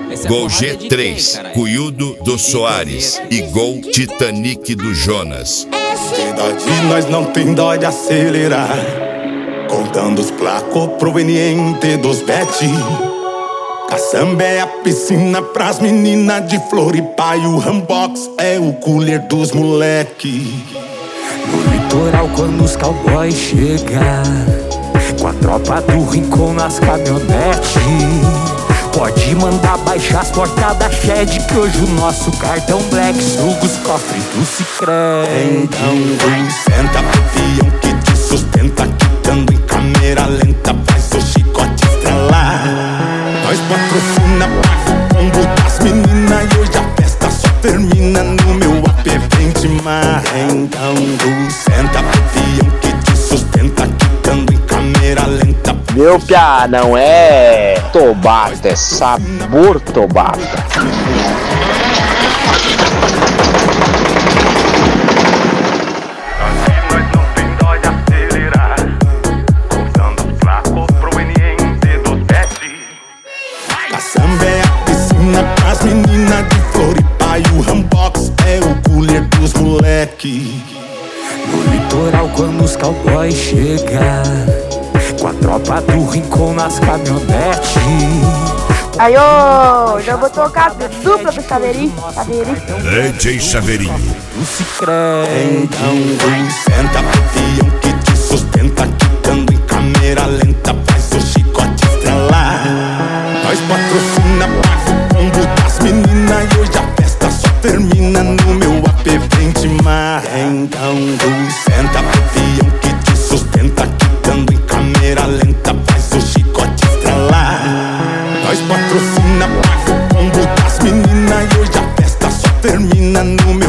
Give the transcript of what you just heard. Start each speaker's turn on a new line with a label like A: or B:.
A: Gol G3, Cuiudo do Soares e Gol Titanic do Jonas.
B: Cidade, nós não tem dó de acelerar, contando os placos provenientes dos bet. Caçamba é a piscina pras meninas de Floripa e o Rambox é o cooler dos moleque.
C: No litoral quando os cowboys chegar, com a tropa do Rincon nas caminhonetes, pode mandar baixar as portas da Shed, que hoje o nosso cartão Black suga os cofres do Sicredi.
B: Então vem, senta pro peão que te sustenta, quicando em câmera lenta, faz o chicote estralar. Nós patrocina, paga o combo das meninas e hoje a festa só termina no meu AP Benchmark. Então vem, senta pro peão que te sustenta, quicando em câmera lenta.
D: Meu piá, não é Tobata, é sabor Tobata.
B: Caçamba é a piscina pras meninas de Floripa e o Rambox é o cooler dos moleque.
C: No litoral quando os cowboys chegar, com a tropa do Rincon nas caminhonetes.
E: Aí, ô, já vou tocar dupla pro Chaveirinho.
A: DJ Chaveirinho.
C: Do Sicredi.
B: Então vem, senta pro peão que te sustenta, quicando em câmera lenta, faz o chicote estralar. Nós patrocina, paga o combo das meninas e hoje a festa só termina no meu AP Benchmark. Então vem, senta pro peão que te sustenta, quicando em câmera lenta, faz o chicote estralar. Nós patrocina, paga o combo das meninas e hoje a festa só termina no meu